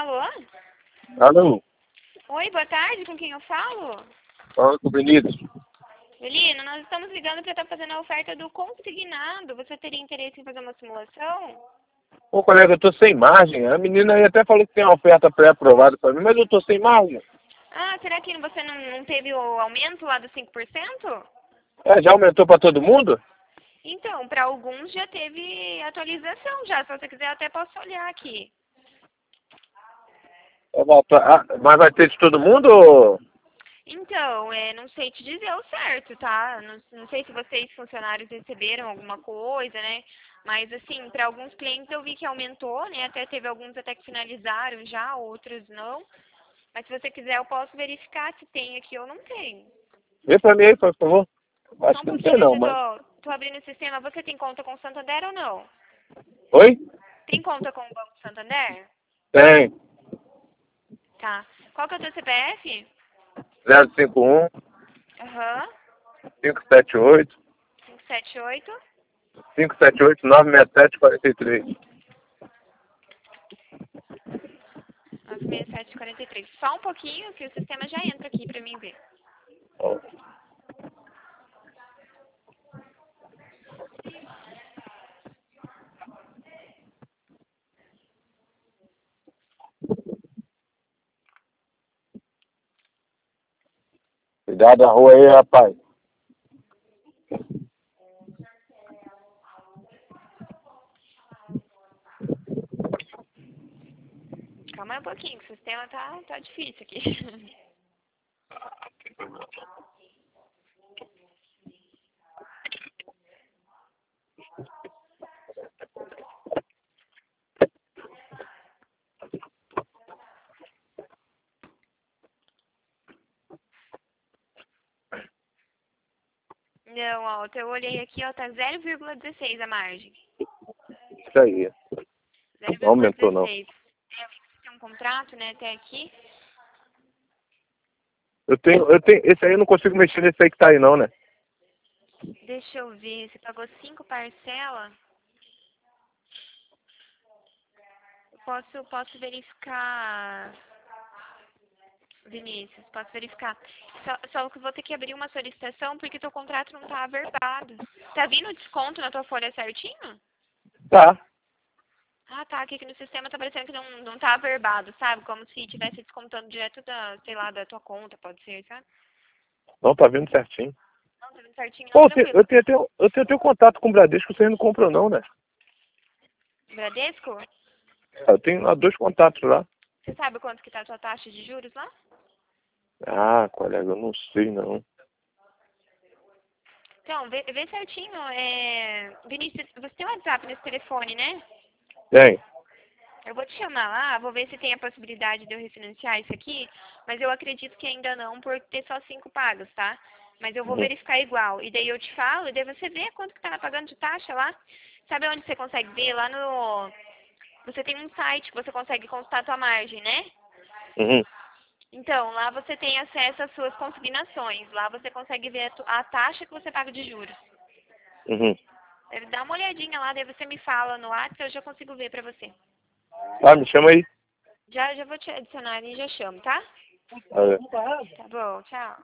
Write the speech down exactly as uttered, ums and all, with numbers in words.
Alô? Alô? Oi, boa tarde, com quem eu falo? Fala com o Benítez. Belino, nós estamos ligando para estar fazendo a oferta do consignado. Você teria interesse em fazer uma simulação? Ô colega, eu tô sem margem. A menina aí até falou que tem uma oferta pré-aprovada pra mim, mas eu tô sem margem. Ah, será que você não, não teve o aumento lá dos cinco por cento? É, já aumentou pra todo mundo? Então, para alguns já teve atualização já. Se você quiser, eu até posso olhar aqui. Eu volto- ah, mas vai ter de todo mundo ou... Então, é, não sei te dizer o certo, tá? Não, não sei se vocês, funcionários, receberam alguma coisa, né? Mas, assim, para alguns clientes eu vi que aumentou, né? Até teve alguns até que finalizaram já, outros não. Mas se você quiser, eu posso verificar se tem aqui ou não tem. Vê pra mim aí, por favor. Só Acho um que não tem pouquinho, eu não, já mas... tô, tô abrindo o sistema. Você tem conta com o Santander ou não? Oi? Tem conta com o Banco Santander? Tem. Tá. Qual que é o teu C P F? zero cinco um, Aham. cinco sete oito, cinco sete oito. cinco sete oito, nove seis sete, quatro três. nove seis sete quatro três. Só um pouquinho que o sistema já entra aqui pra mim ver. Ó. Cuidado da rua aí, rapaz. Calma aí um pouquinho, que o sistema tá, tá difícil aqui. Não, ó, eu olhei aqui, ó, tá zero vírgula dezesseis a margem. Isso aí. Não aumentou não. zero vírgula dezesseis. É, eu vi que você tem um contrato, né, até aqui. Eu tenho, eu tenho, esse aí eu não consigo mexer nesse aí que tá aí não, né? Deixa eu ver, você pagou cinco parcelas? Eu posso, posso verificar, Vinícius, posso verificar. Só, só que eu vou ter que abrir uma solicitação porque teu contrato não tá averbado. Tá vindo o desconto na tua folha certinho? Tá. Ah, tá. Aqui que no sistema tá parecendo que não, não tá averbado, sabe? Como se estivesse descontando direto da, sei lá, da tua conta, pode ser, sabe? Não, tá vindo certinho. Não, tá vindo certinho, não, Pô, eu tenho, tranquilo. eu tenho, até- eu tenho até um contato com o Bradesco, vocês não compram não, né? Bradesco? Eu tenho lá dois contatos lá. Você sabe quanto que tá a tua taxa de juros lá? Ah, colega, eu não sei não. Então, vê, vê certinho. É... Vinícius, você tem um WhatsApp nesse telefone, né? Tem. Eu vou te chamar lá, vou ver se tem a possibilidade de eu refinanciar isso aqui, mas eu acredito que ainda não, por ter só cinco pagas, tá? Mas eu vou Uhum. verificar igual. E daí eu te falo, e daí você vê quanto que tá pagando de taxa lá. Sabe onde você consegue ver? Lá no... Você tem um site que você consegue consultar a tua margem, né? Uhum. Então, lá você tem acesso às suas consignações. Lá você consegue ver a, tu- a taxa que você paga de juros. Uhum. Deve dar uma olhadinha lá, daí você me fala no WhatsApp, eu já consigo ver pra você. Tá, me chama aí. Já, já vou te adicionar e já chamo, tá? Valeu. Tá bom, tchau.